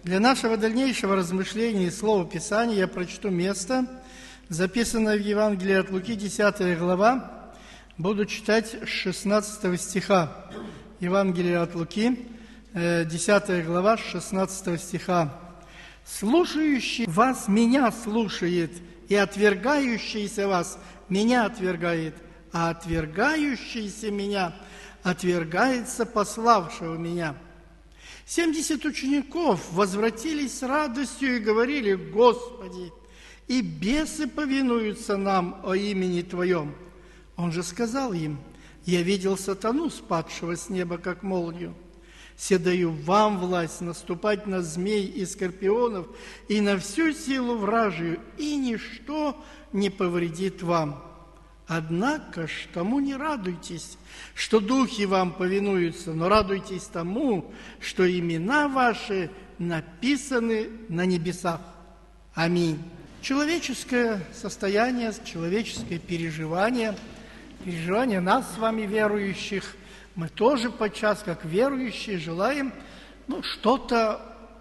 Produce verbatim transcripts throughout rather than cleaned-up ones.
Для нашего дальнейшего размышления и слова Писания я прочту место, записанное в Евангелии от Луки, десятая глава. Буду читать с шестнадцатого стиха. Евангелие от Луки, десятая глава, с шестнадцатого стиха. «Слушающий вас меня слушает, и отвергающийся вас меня отвергает, а отвергающийся меня отвергается пославшего меня». Семьдесят учеников возвратились с радостью и говорили: «Господи, и бесы повинуются нам о имени Твоем». Он же сказал им: «Я видел сатану, спадшего с неба, как молнию. Се даю вам власть наступать на змей и скорпионов и на всю силу вражию, и ничто не повредит вам. Однако ж тому не радуйтесь, что духи вам повинуются, но радуйтесь тому, что имена ваши написаны на небесах». Аминь. Человеческое состояние, человеческое переживание, переживание нас с вами, верующих, мы тоже подчас, как верующие, желаем ну, что-то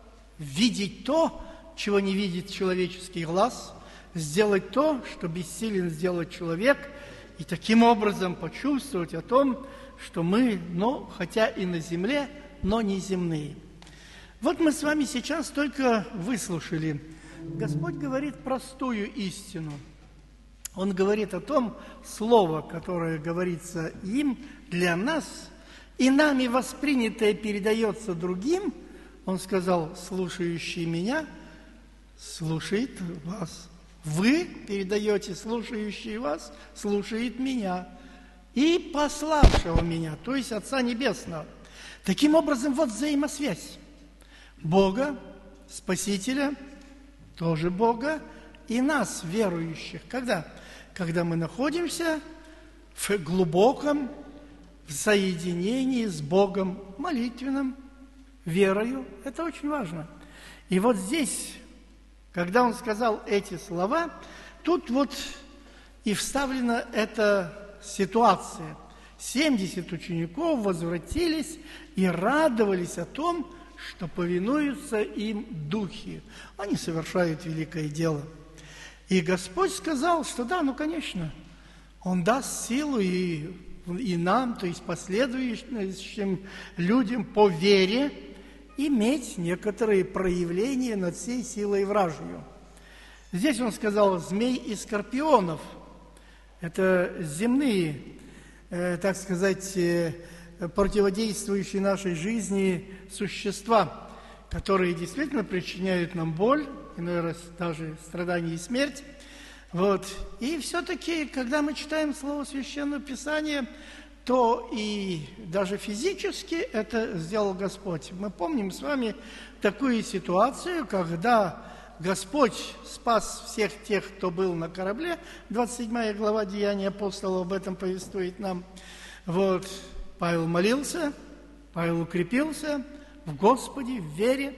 видеть то, чего не видит человеческий глаз, сделать то, что бессилен сделать человек, и таким образом почувствовать о том, что мы, ну, хотя и на земле, но не земные. Вот мы с вами сейчас только выслушали. Господь говорит простую истину. Он говорит о том, слово, которое говорится им для нас, и нами воспринятое передается другим. Он сказал: «Слушающий меня слушает вас». Вы передаете: «Слушающий вас слушает меня». И пославшего меня, то есть Отца Небесного. Таким образом, вот взаимосвязь Бога, Спасителя, тоже Бога, и нас, верующих. Когда? Когда мы находимся в глубоком соединении с Богом, молитвенным, верою. Это очень важно. И вот здесь, когда он сказал эти слова, тут вот и вставлена эта ситуация. семьдесят учеников возвратились и радовались о том, что повинуются им духи. Они совершают великое дело. И Господь сказал, что да, ну, конечно, Он даст силу и, и нам, то есть последующим людям по вере, иметь некоторые проявления над всей силой вражью. Здесь Он сказал: «Змей и скорпионов». Это земные, э, так сказать, э, противодействующие нашей жизни существа, которые действительно причиняют нам боль, иной раз даже страдания и смерть. Вот. И все-таки, когда мы читаем Слово Священного Писания, то и даже физически это сделал Господь. Мы помним с вами такую ситуацию, когда Господь спас всех тех, кто был на корабле. двадцать седьмая глава Деяний апостолов об этом повествует нам. Вот. Павел молился, Павел укрепился в Господе, в вере,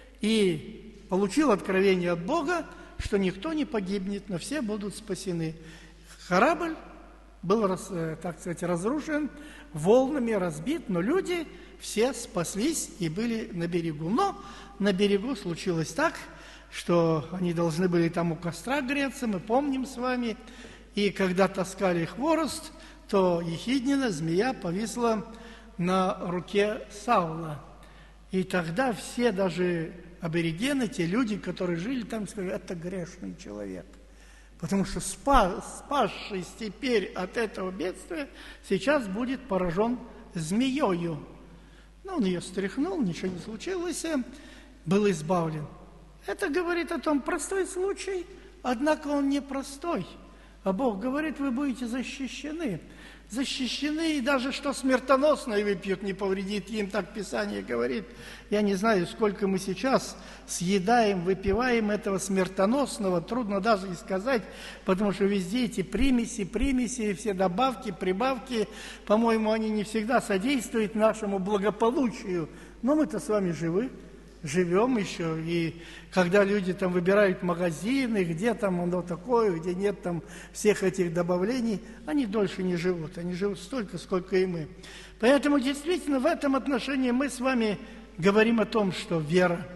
и получил откровение от Бога, что никто не погибнет, но все будут спасены. Корабль был, так сказать, разрушен, волнами разбит, но люди все спаслись и были на берегу. Но на берегу случилось так, что они должны были там у костра греться, мы помним с вами, и когда таскали хворост, то ехиднина, змея, повисла на руке Саула. И тогда все, даже аборигены, те люди, которые жили там, сказали: это грешный человек. Потому что спас, спасшись теперь от этого бедствия, сейчас будет поражен змеёю. Но он ее стряхнул, ничего не случилось, был избавлен. Это говорит о том, простой случай, однако он непростой. А Бог говорит: вы будете защищены. Защищены, и даже что смертоносное выпьют, не повредит им, так Писание говорит. Я не знаю, сколько мы сейчас съедаем, выпиваем этого смертоносного, трудно даже и сказать, потому что везде эти примеси, примеси, все добавки, прибавки, по-моему, они не всегда содействуют нашему благополучию. Но мы-то с вами живы. Живем еще, и когда люди там выбирают магазины, где там оно такое, где нет там всех этих добавлений, они дольше не живут, они живут столько, сколько и мы. Поэтому действительно в этом отношении мы с вами говорим о том, что вера,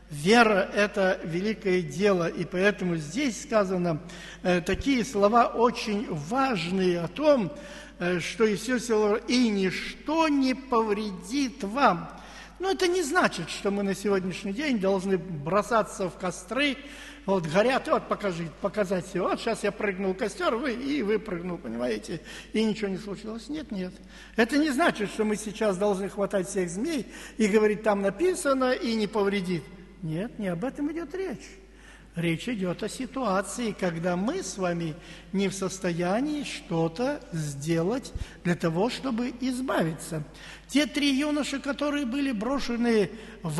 Вера – это великое дело, и поэтому здесь сказано э, такие слова очень важные о том, э, что Иисус сказал: «И ничто не повредит вам». Но это не значит, что мы на сегодняшний день должны бросаться в костры, вот горят, вот покажи, показать себе, вот сейчас я прыгнул в костер, вы, и вы прыгнул, понимаете, и ничего не случилось. Нет, нет. Это не значит, что мы сейчас должны хватать всех змей и говорить, там написано, и не повредит. Нет, не об этом идет речь. Речь идет о ситуации, когда мы с вами не в состоянии что-то сделать для того, чтобы избавиться. Те три юноши, которые были брошены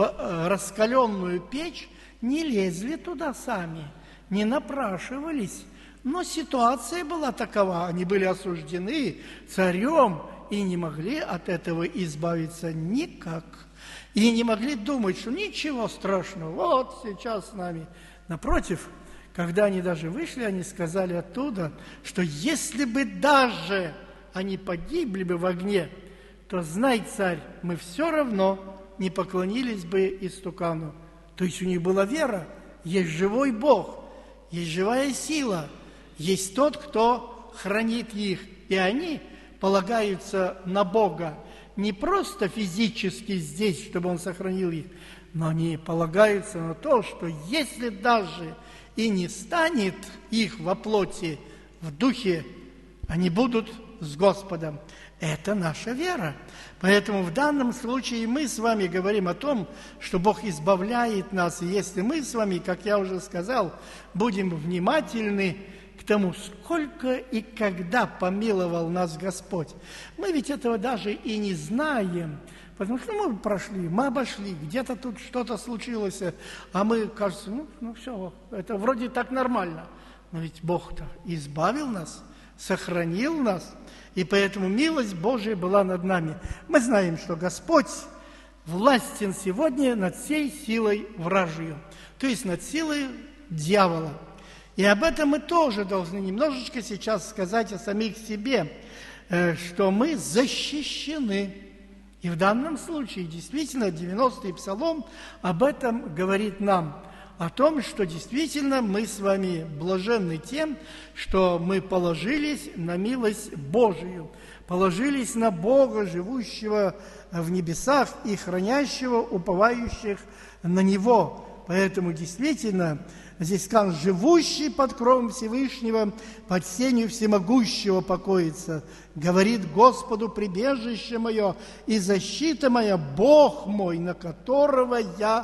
в раскаленную печь, не лезли туда сами, не напрашивались. Но ситуация была такова, они были осуждены царем и не могли от этого избавиться никак. И не могли думать, что ничего страшного, вот сейчас с нами. Напротив, когда они даже вышли, они сказали оттуда, что если бы даже они погибли бы в огне, то, знай, царь, мы все равно не поклонились бы истукану. То есть у них была вера, есть живой Бог, есть живая сила, есть тот, кто хранит их, и они полагаются на Бога. Не просто физически здесь, чтобы Он сохранил их, но они полагаются на то, что если даже и не станет их во плоти, в духе, они будут с Господом. Это наша вера. Поэтому в данном случае мы с вами говорим о том, что Бог избавляет нас. И если мы с вами, как я уже сказал, будем внимательны к тому, сколько и когда помиловал нас Господь. Мы ведь этого даже и не знаем, потому что мы прошли, мы обошли, где-то тут что-то случилось, а мы, кажется, ну, ну все, это вроде так нормально. Но ведь Бог-то избавил нас, сохранил нас, и поэтому милость Божия была над нами. Мы знаем, что Господь властен сегодня над всей силой вражью, то есть над силой дьявола. И об этом мы тоже должны немножечко сейчас сказать о самих себе, что мы защищены. И в данном случае действительно девяностый псалом об этом говорит нам, о том, что действительно мы с вами блаженны тем, что мы положились на милость Божию, положились на Бога, живущего в небесах и хранящего уповающих на Него. Поэтому действительно здесь сказано: живущий под кровом Всевышнего, под сенью всемогущего покоится. Говорит Господу: прибежище мое и защита моя, Бог мой, на которого я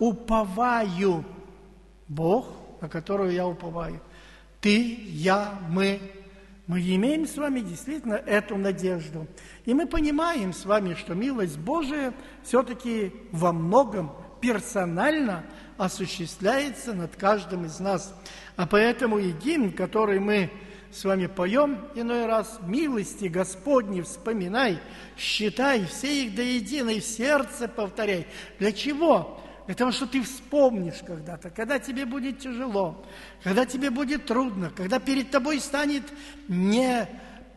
уповаю. Бог, на которого я уповаю. Ты, я, мы. Мы имеем с вами действительно эту надежду. И мы понимаем с вами, что милость Божия все-таки во многом персонально осуществляется над каждым из нас. А поэтому и гимн, который мы с вами поем иной раз: «Милости Господни вспоминай, считай, все их до единой, в сердце повторяй». Для чего? Для того, что ты вспомнишь когда-то, когда тебе будет тяжело, когда тебе будет трудно, когда перед тобой станет не,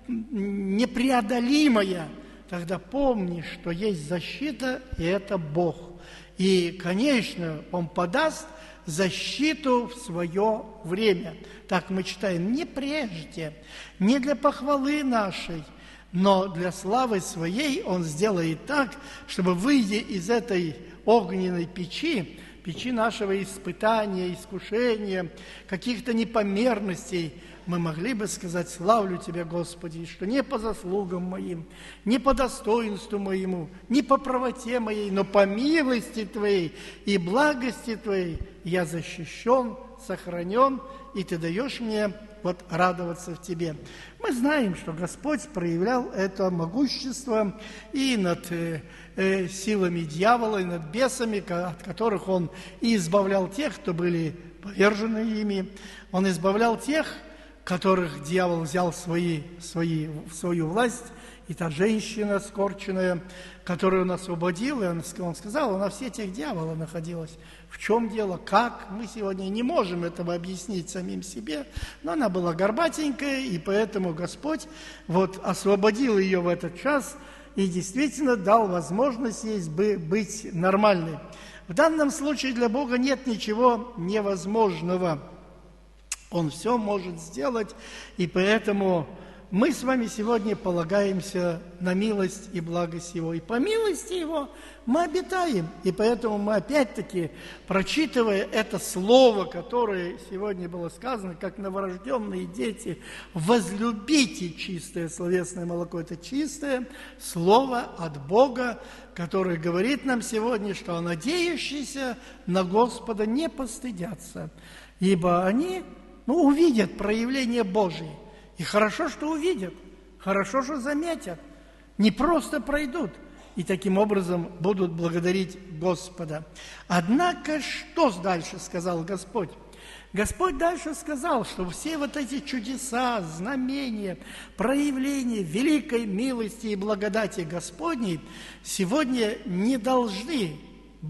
непреодолимое, тогда помни, что есть защита, и это Бог. И, конечно, Он подаст защиту в свое время. Так мы читаем: не прежде, не для похвалы нашей, но для славы Своей Он сделает так, чтобы, выйдя из этой огненной печи, печи нашего испытания, искушения, каких-то непомерностей, мы могли бы сказать: славлю Тебя, Господи, что не по заслугам моим, не по достоинству моему, не по правоте моей, но по милости Твоей и благости Твоей я защищен, сохранен, и Ты даешь мне вот радоваться в Тебе. Мы знаем, что Господь проявлял это могущество и над э, э, силами дьявола, и над бесами, от которых Он и избавлял тех, кто были повержены ими. Он избавлял тех, которых дьявол взял свои, свои, в свою власть. И та женщина скорченная, которую он освободил, и он, он сказал, она в сетях дьявола находилась. В чем дело? Как? Мы сегодня не можем этого объяснить самим себе, но она была горбатенькая, и поэтому Господь вот освободил ее в этот час и действительно дал возможность ей быть нормальной. В данном случае для Бога нет ничего невозможного. Он все может сделать, и поэтому мы с вами сегодня полагаемся на милость и благость Его. И по милости Его мы обитаем. И поэтому мы опять-таки, прочитывая это слово, которое сегодня было сказано, как новорожденные дети, возлюбите чистое словесное молоко. Это чистое слово от Бога, которое говорит нам сегодня, что надеющиеся на Господа не постыдятся, ибо они ну, увидят проявление Божие. И хорошо, что увидят, хорошо, что заметят, не просто пройдут, и таким образом будут благодарить Господа. Однако, что дальше сказал Господь? Господь дальше сказал, что все вот эти чудеса, знамения, проявления великой милости и благодати Господней сегодня не должны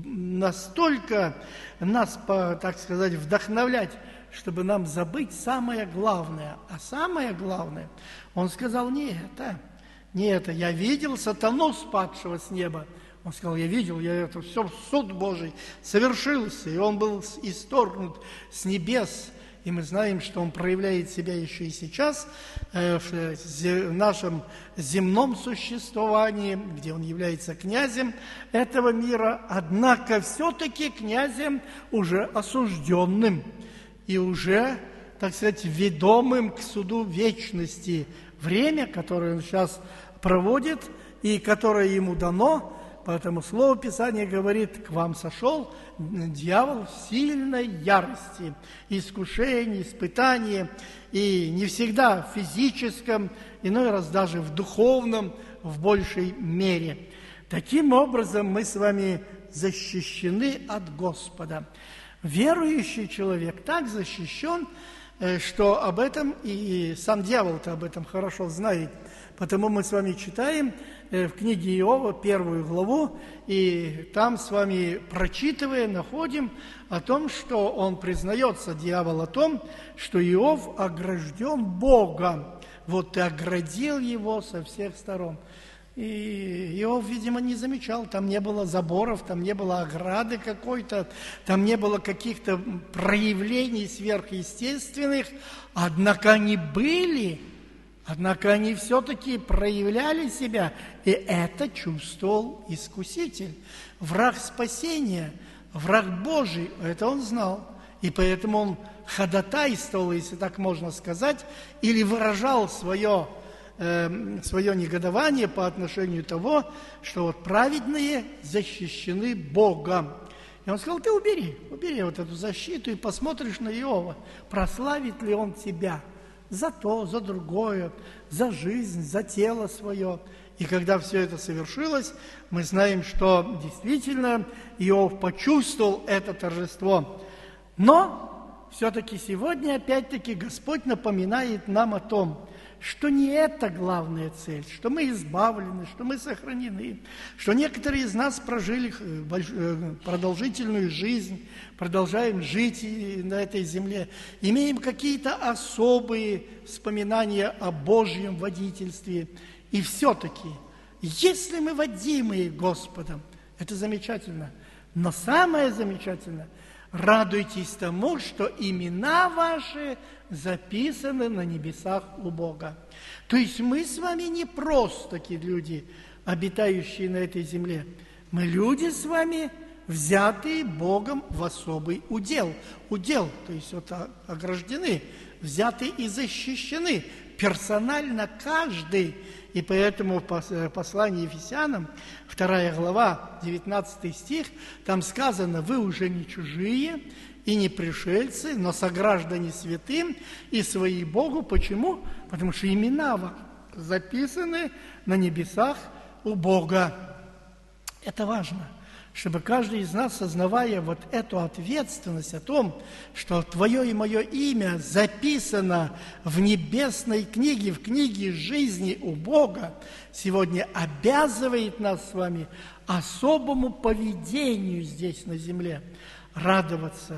настолько нас, так сказать, вдохновлять, чтобы нам забыть самое главное. А самое главное, он сказал, не это, не это. Я видел сатану, спадшего с неба. Он сказал, я видел, я это все, суд Божий совершился, и он был исторгнут с небес. И мы знаем, что он проявляет себя еще и сейчас э, в нашем земном существовании, где он является князем этого мира, однако все-таки князем уже осужденным. И уже, так сказать, ведомым к суду вечности. Время, которое он сейчас проводит и которое ему дано, поэтому Слово Писания говорит, к вам сошел дьявол в сильной ярости, искушении, испытании, и не всегда в физическом, иной раз даже в духовном, в большей мере. Таким образом, мы с вами защищены от Господа. Верующий человек так защищен, что об этом и сам дьявол-то об этом хорошо знает. Потому мы с вами читаем в книге Иова первую главу, и там с вами, прочитывая, находим о том, что он признается, дьявол, о том, что Иов огражден Богом. Вот ты оградил его со всех сторон. И Иов, видимо, не замечал, там не было заборов, там не было ограды какой-то, там не было каких-то проявлений сверхъестественных, однако они были, однако они все-таки проявляли себя, и это чувствовал искуситель. Враг спасения, враг Божий, это он знал, и поэтому он ходатайствовал, если так можно сказать, или выражал свое свое негодование по отношению того, что вот праведные защищены Богом. И он сказал, ты убери, убери вот эту защиту и посмотришь на Иова, прославит ли он тебя за то, за другое, за жизнь, за тело свое. И когда все это совершилось, мы знаем, что действительно Иов почувствовал это торжество. Но все-таки сегодня, опять-таки, Господь напоминает нам о том, что не это главная цель, что мы избавлены, что мы сохранены, что некоторые из нас прожили продолжительную жизнь, продолжаем жить на этой земле, имеем какие-то особые вспоминания о Божьем водительстве. И все-таки, если мы водимые Господом, это замечательно, но самое замечательное, радуйтесь тому, что имена ваши записаны на небесах у Бога. То есть мы с вами не просто такие люди, обитающие на этой земле. Мы люди с вами, взятые Богом в особый удел. Удел, то есть вот ограждены, взяты и защищены. Персонально каждый. И поэтому в послании Ефесянам, вторая глава, девятнадцатый стих, там сказано, вы уже не чужие и не пришельцы, но сограждане святым и свои Богу. Почему? Потому что имена ваши записаны на небесах у Бога. Это важно, чтобы каждый из нас, сознавая вот эту ответственность о том, что твое и мое имя записано в небесной книге, в книге жизни у Бога, сегодня обязывает нас с вами особому поведению здесь на земле, радоваться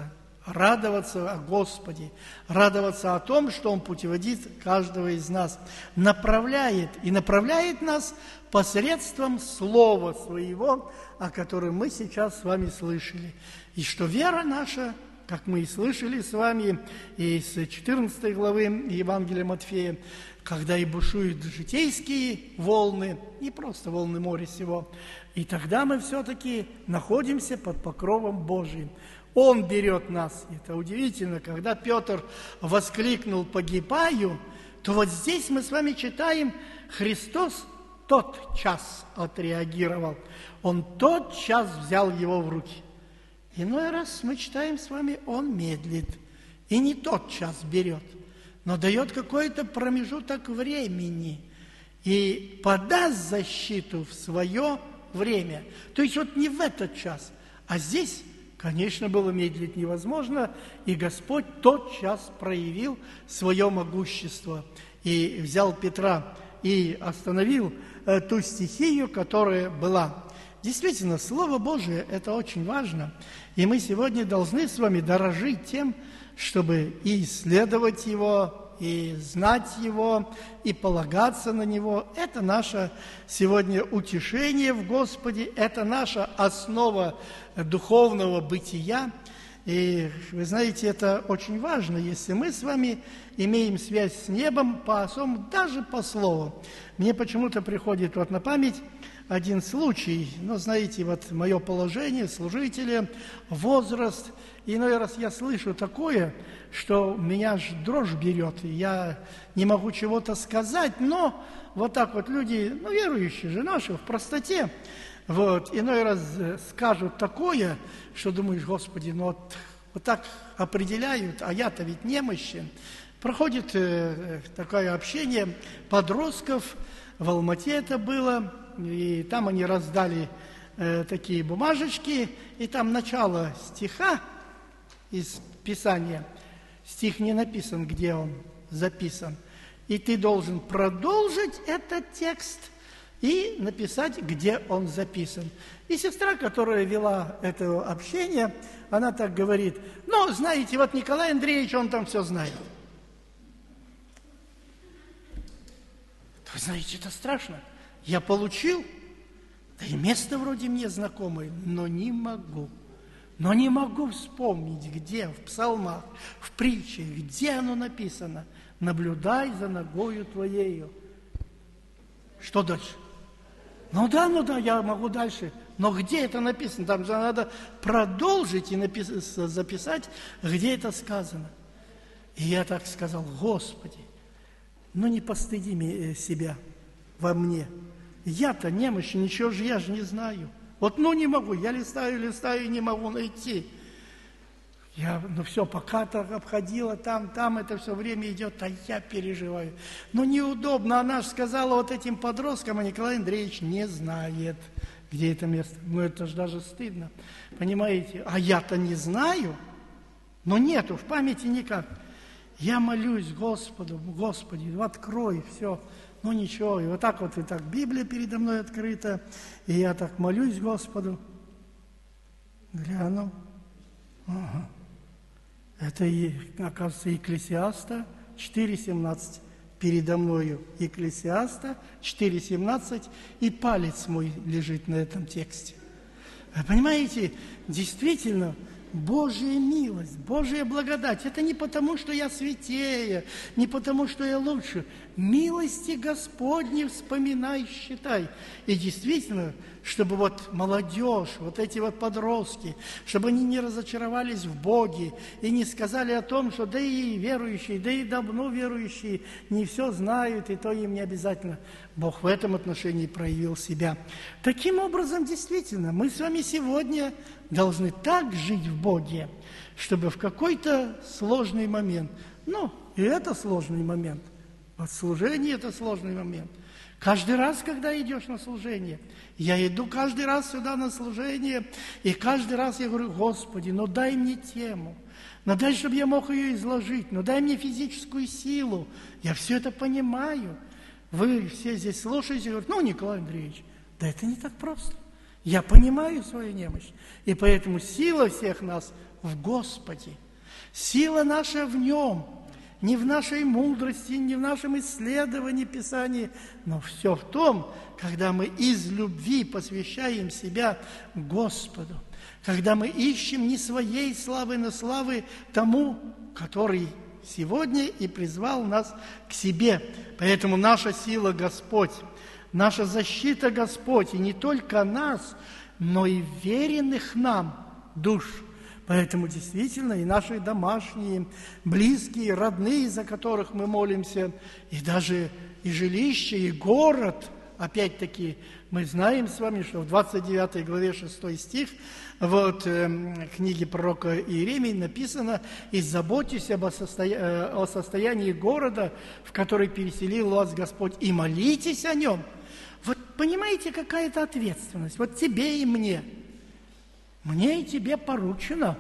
радоваться о Господе, радоваться о том, что Он путеводит каждого из нас, направляет и направляет нас посредством Слова Своего, о котором мы сейчас с вами слышали. И что вера наша, как мы и слышали с вами из четырнадцатой главы Евангелия Матфея, когда и бушуют житейские волны, не просто волны моря сего, и тогда мы все-таки находимся под покровом Божиим. Он берет нас. Это удивительно, когда Петр воскликнул «погибаю», то вот здесь мы с вами читаем, Христос тот час отреагировал. Он тот час взял его в руки. Иной раз мы читаем с вами, он медлит. И не тот час берет, но дает какой-то промежуток времени и подаст защиту в свое время. То есть вот не в этот час, а здесь, конечно, было медлить невозможно, и Господь тот час проявил свое могущество и взял Петра и остановил э, ту стихию, которая была. Действительно, Слово Божие – это очень важно, и мы сегодня должны с вами дорожить тем, чтобы и исследовать его, и знать его, и полагаться на него. Это наше сегодня утешение в Господе, это наша основа духовного бытия. И вы знаете, это очень важно, если мы с вами имеем связь с небом по особому, даже по слову. Мне почему-то приходит вот на память один случай, ну, знаете, вот мое положение, служителя, возраст. Иной раз я слышу такое, что меня аж дрожь берет, и я не могу чего-то сказать, но вот так вот люди, ну, верующие же наши, в простоте, вот, иной раз скажут такое, что думаешь, Господи, ну вот, вот так определяют, а я-то ведь немощен. Проходит э, такое общение подростков, в Алмате это было, и там они раздали э, такие бумажечки, и там начало стиха из Писания. Стих не написан, где он записан. И ты должен продолжить этот текст и написать, где он записан. И сестра, которая вела это общение, она так говорит: ну, знаете, вот Николай Андреевич, он там все знает. Вы знаете, это страшно. Я получил, да и место вроде мне знакомое, но не могу. Но не могу вспомнить, где, в псалмах, в притчах, где оно написано. Наблюдай за ногою твоею. Что дальше? Ну да, ну да, я могу дальше. Но где это написано? Там же надо продолжить и напис- записать, где это сказано. И я так сказал: Господи, ну не постыди себя во мне. Я-то немощен, ничего же я же не знаю. Вот ну не могу, я листаю, листаю и не могу найти. Я, ну все, пока так обходила, там, там это все время идет, а я переживаю. Но неудобно, она же сказала вот этим подросткам, а Николай Андреевич не знает, где это место. Ну это же даже стыдно, понимаете? А я-то не знаю, но нету в памяти никак. Я молюсь Господу, Господи, ну открой все. Ну ничего, и вот так вот, и так Библия передо мной открыта, и я так молюсь Господу. Гляну. Ага. Это, и, оказывается, Екклесиаста четыре семнадцать. Передо мною Екклесиаста четыре семнадцать, и палец мой лежит на этом тексте. Вы понимаете, действительно, Божья милость, Божья благодать. Это не потому, что я святее, не потому, что я лучше. Милости Господни вспоминай, считай. И действительно, чтобы вот молодежь, вот эти вот подростки, чтобы они не разочаровались в Боге и не сказали о том, что да и верующие, да и давно верующие не все знают, и то им не обязательно. Бог в этом отношении проявил себя. Таким образом, действительно, мы с вами сегодня должны так жить в Боге, чтобы в какой-то сложный момент, ну, и это сложный момент, вот служение – это сложный момент. Каждый раз, когда идешь на служение, я иду каждый раз сюда на служение, и каждый раз я говорю: Господи, ну дай мне тему, ну дай, чтобы я мог ее изложить, ну дай мне физическую силу. Я все это понимаю. Вы все здесь слушаете и говорите: ну, Николай Андреевич, да это не так просто. Я понимаю свою немощь, и поэтому сила всех нас в Господе. Сила наша в Нем, не в нашей мудрости, не в нашем исследовании Писания, но все в том, когда мы из любви посвящаем себя Господу, когда мы ищем не своей славы, но славы тому, который сегодня и призвал нас к себе. Поэтому наша сила Господь, наша защита Господь, и не только нас, но и веренных нам душ. Поэтому действительно и наши домашние, близкие, родные, за которых мы молимся, и даже и жилище, и город, опять-таки, мы знаем с вами, что в двадцать девятой главе шестой стих вот, э, книги пророка Иеремии написано: «И заботьтесь об состоя... о состоянии города, в который переселил вас Господь, и молитесь о нем». Вот понимаете, какая-то ответственность, вот тебе и мне. Мне и тебе поручено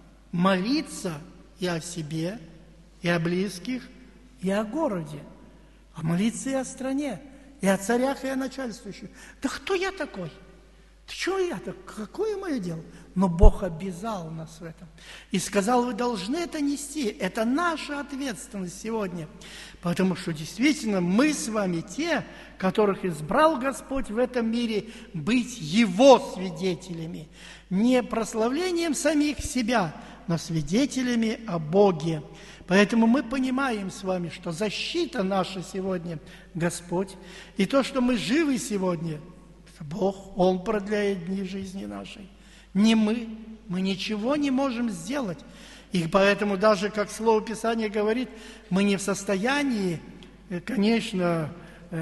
молиться и о себе, и о близких, и о городе, а молиться и о стране, и о царях, и о начальствующих. Да кто я такой? Да что я так? Какое мое дело? Но Бог обязал нас в этом. И сказал: вы должны это нести. Это наша ответственность сегодня. Потому что действительно мы с вами те, которых избрал Господь в этом мире быть Его свидетелями. Не прославлением самих себя, но свидетелями о Боге. Поэтому мы понимаем с вами, что защита наша сегодня Господь. И то, что мы живы сегодня, это Бог, Он продляет дни жизни нашей. Не мы. Мы ничего не можем сделать. И поэтому даже, как Слово Писания говорит, мы не в состоянии, конечно,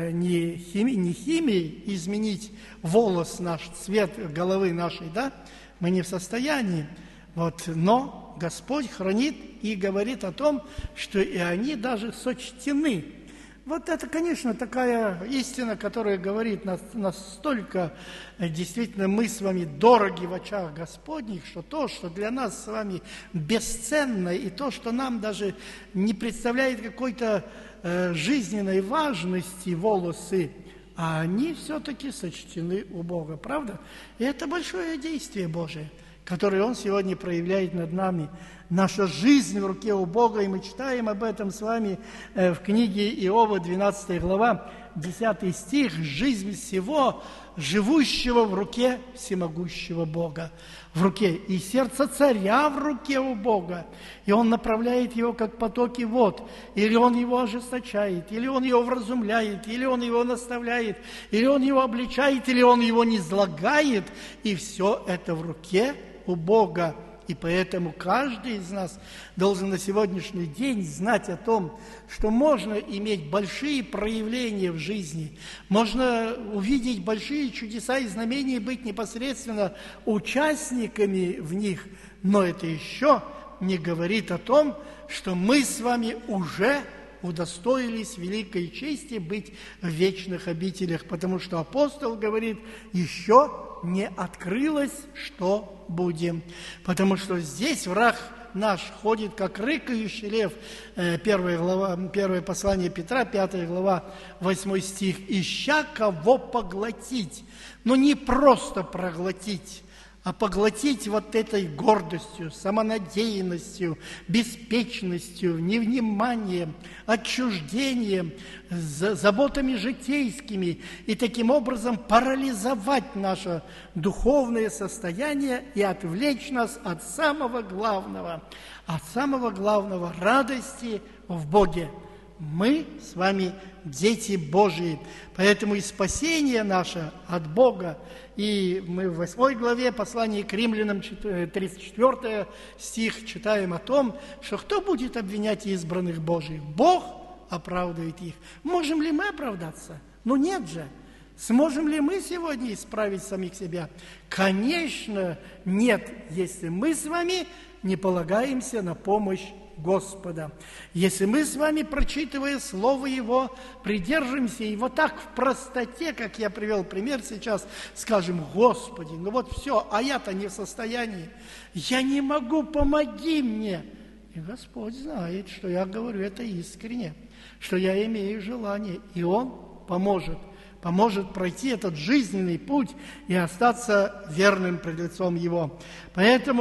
не химией, не химией изменить волос наш, цвет головы нашей, да? Мы не в состоянии. Вот, но Господь хранит и говорит о том, что и они даже сочтены. Вот это, конечно, такая истина, которая говорит нас, настолько, действительно, мы с вами дороги в очах Господних, что то, что для нас с вами бесценно, и то, что нам даже не представляет какой-то э, жизненной важности волосы, а они все-таки сочтены у Бога, правда? И это большое действие Божие, которое Он сегодня проявляет над нами. Наша жизнь в руке у Бога, и мы читаем об этом с вами в книге Иова, двенадцатая глава, десятый стих. «Жизнь всего живущего в руке всемогущего Бога». В руке. И сердце царя в руке у Бога. И Он направляет его, как потоки вод. Или Он его ожесточает, или Он его вразумляет, или Он его наставляет, или Он его обличает, или Он его низлагает. И все это в руке у Бога. И поэтому каждый из нас должен на сегодняшний день знать о том, что можно иметь большие проявления в жизни, можно увидеть большие чудеса и знамения, быть непосредственно участниками в них, но это еще не говорит о том, что мы с вами уже удостоились великой чести быть в вечных обителях, потому что апостол говорит: еще не открылось, что будем. Потому что здесь враг наш ходит, как рыкающий лев. Первая глава, первое послание Петра, пятая глава, восьмой стих. «Ища кого поглотить». Но не просто проглотить, а поглотить вот этой гордостью, самонадеянностью, беспечностью, невниманием, отчуждением, заботами житейскими, и таким образом парализовать наше духовное состояние и отвлечь нас от самого главного, от самого главного – радости в Боге. Мы с вами дети Божии, поэтому и спасение наше от Бога. И мы в восьмой главе послания к римлянам, тридцать четвёртый стих, читаем о том, что кто будет обвинять избранных Божьих? Бог оправдывает их. Можем ли мы оправдаться? Ну нет же. Сможем ли мы сегодня исправить самих себя? Конечно, нет, если мы с вами не полагаемся на помощь Господа. Если мы с вами, прочитывая Слово Его, придержимся Его так в простоте, как я привел пример сейчас, скажем: Господи, ну вот все, а я-то не в состоянии, я не могу, помоги мне. И Господь знает, что я говорю это искренне, что я имею желание, и Он поможет. Поможет пройти этот жизненный путь и остаться верным пред лицом Его. Поэтому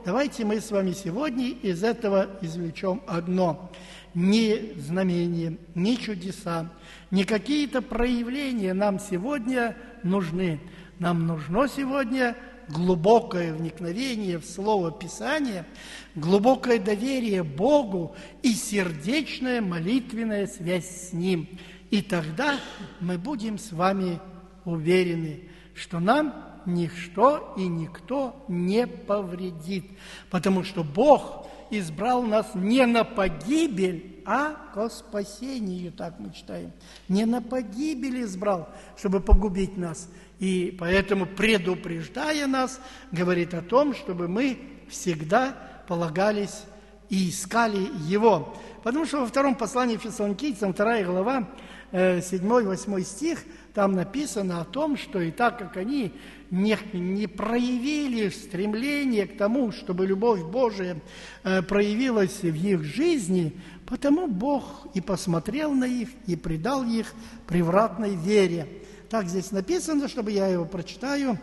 давайте мы с вами сегодня из этого извлечем одно. Ни знамения, ни чудеса, ни какие-то проявления нам сегодня нужны. Нам нужно сегодня глубокое вникновение в Слово Писания, глубокое доверие Богу и сердечная молитвенная связь с Ним. И тогда мы будем с вами уверены, что нам ничто и никто не повредит, потому что Бог избрал нас не на погибель, а ко спасению, так мы читаем. Не на погибель избрал, чтобы погубить нас. И поэтому, предупреждая нас, говорит о том, чтобы мы всегда полагались и искали Его. Потому что во втором послании Фессалоникийцам, вторая глава, седьмой-восьмой стих, там написано о том, что и так как они не, не проявили стремление к тому, чтобы любовь Божия э, проявилась в их жизни, потому Бог и посмотрел на них, и предал их превратной вере. Так здесь написано, чтобы я его прочитаю.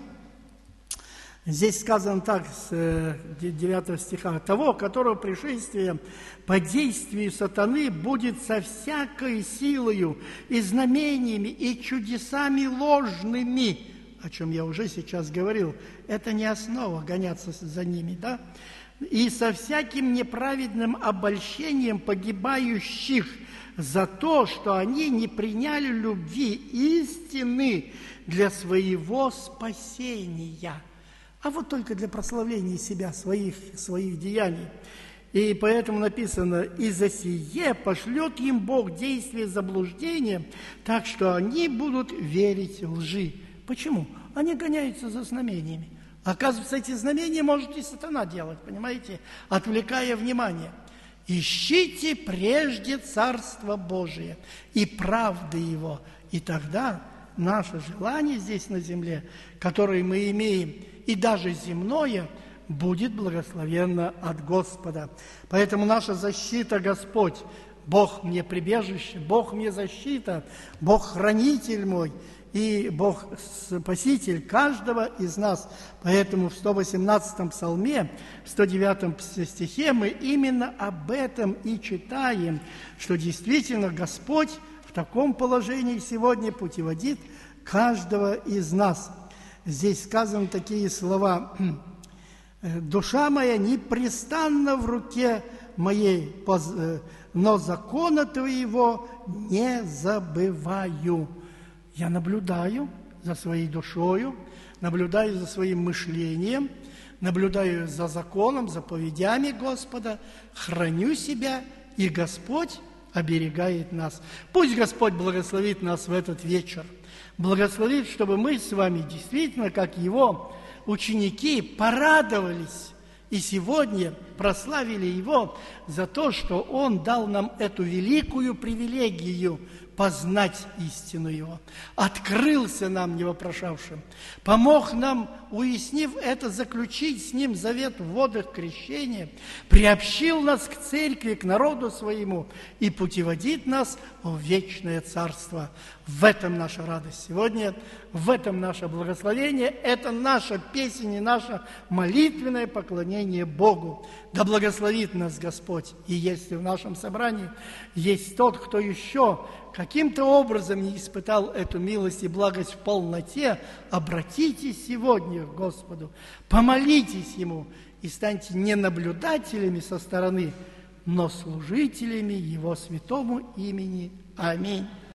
Здесь сказано так, с девятого стиха. «Того, которого пришествие по действию сатаны будет со всякой силою и знамениями, и чудесами ложными». О чем я уже сейчас говорил. Это не основа гоняться за ними, да? «И со всяким неправедным обольщением погибающих за то, что они не приняли любви истины для своего спасения». А вот только для прославления себя, своих, своих деяний. И поэтому написано: «И за сие пошлет им Бог действие заблуждения, так что они будут верить лжи». Почему? Они гоняются за знамениями. Оказывается, эти знамения может и сатана делать, понимаете, отвлекая внимание. «Ищите прежде Царство Божие и правды Его, и тогда наше желание здесь на земле, которое мы имеем, и даже земное, будет благословенно от Господа». Поэтому наша защита Господь. Бог мне прибежище, Бог мне защита, Бог хранитель мой и Бог спаситель каждого из нас. Поэтому в сто восемнадцатом псалме, в сто девятом стихе мы именно об этом и читаем, что действительно Господь в таком положении сегодня путеводит каждого из нас. Здесь сказаны такие слова: «Душа моя непрестанно в руке моей, но закона Твоего не забываю». Я наблюдаю за своей душою, наблюдаю за своим мышлением, наблюдаю за законом, заповедями Господа, храню себя, и Господь оберегает нас. Пусть Господь благословит нас в этот вечер. Благословит, чтобы мы с вами действительно, как Его ученики, порадовались и сегодня прославили Его за то, что Он дал нам эту великую привилегию познать истину Его, открылся нам, невопрошавшим, помог нам, уяснив это, заключить с Ним завет в водах крещения, приобщил нас к церкви, к народу своему и путеводит нас в вечное царство. В этом наша радость сегодня, в этом наше благословение, это наша песня и наше молитвенное поклонение Богу. Да благословит нас Господь. И если в нашем собрании есть тот, кто еще каким-то образом не испытал эту милость и благость в полноте, обратитесь сегодня к Господу, помолитесь Ему и станьте не наблюдателями со стороны, но служителями Его святому имени. Аминь.